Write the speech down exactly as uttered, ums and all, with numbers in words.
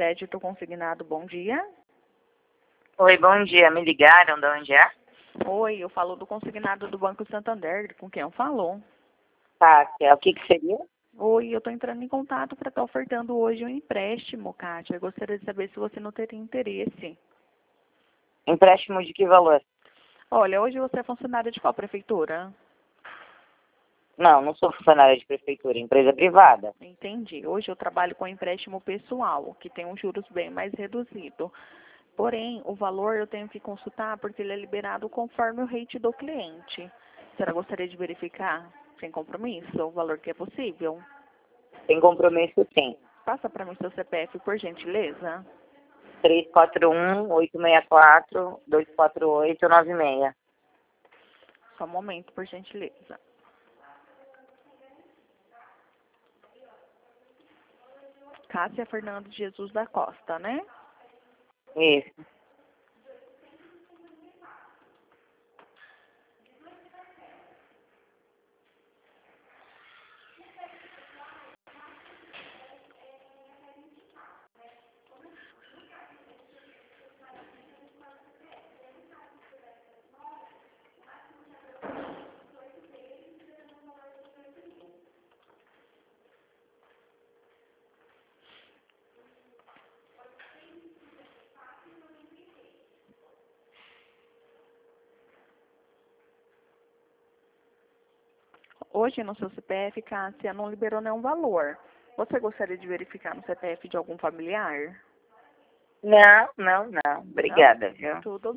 crédito consignado, bom dia. Oi, bom dia. Me ligaram de onde é? Oi, eu falo do consignado do Banco Santander, com quem eu falo? Tá, o que que seria? Oi, eu estou entrando em contato para estar ofertando hoje um empréstimo, Kátia. Eu gostaria de saber se você não teria interesse. Empréstimo de que valor? Olha, hoje você é funcionária de qual prefeitura? Não, não sou funcionária de prefeitura, empresa privada. Entendi. Hoje eu trabalho com empréstimo pessoal, que tem um juros bem mais reduzido. Porém, o valor eu tenho que consultar porque ele é liberado conforme o rate do cliente. A senhora gostaria de verificar, sem compromisso, o valor que é possível? Tem compromisso sim. Passa para mim seu C P F, por gentileza. três quatro um, oito seis quatro, dois quatro oito, nove seis. Só um momento, por gentileza. Cássia Fernando de Jesus da Costa, né? Isso. Hoje no seu C P F, Cássia, não liberou nenhum valor. Você gostaria de verificar no C P F de algum familiar? Não, não, não. Não? Obrigada, viu? Tudo